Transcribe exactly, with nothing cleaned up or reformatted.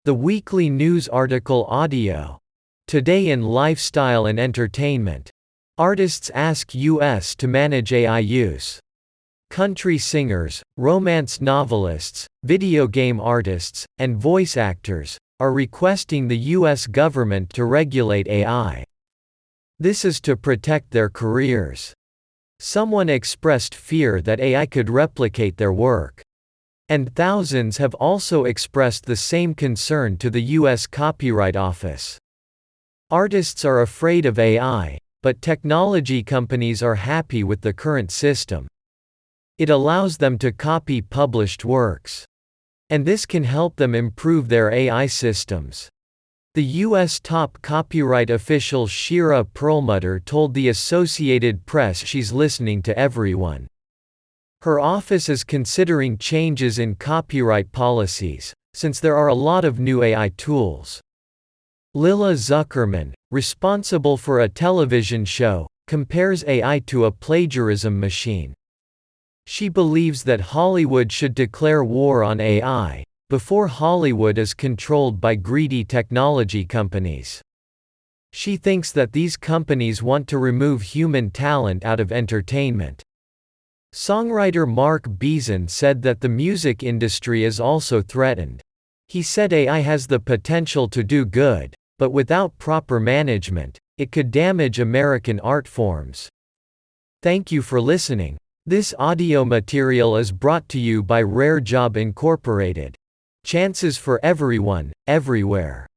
The weekly news article audio. Today in lifestyle and entertainment. Artists ask U S to manage A I use. Country singers, romance novelists, video game artists, and voice actors are requesting the U S government to regulate A I. This is to protect their careers. Someone expressed fear that A I could replicate their work. And thousands have also expressed the same concern to the U S Copyright Office. Artists are afraid of A I, but technology companies are happy with the current system. It allows them to copy published works. And this can help them improve their A I systems. The U S top copyright official Shira Perlmutter told the Associated Press she's listening to everyone. Her office is considering changes in copyright policies, since there are a lot of new A I tools. Lilla Zuckerman, responsible for a television show, compares A I to a plagiarism machine. She believes that Hollywood should declare war on A I, before Hollywood is controlled by greedy technology companies. She thinks that these companies want to remove human talent out of entertainment. Songwriter Mark Beeson said that the music industry is also threatened. He said A I has the potential to do good, but without proper management, it could damage American art forms. Thank you for listening. This audio material is brought to you by Rare Job Incorporated. Chances for everyone, everywhere.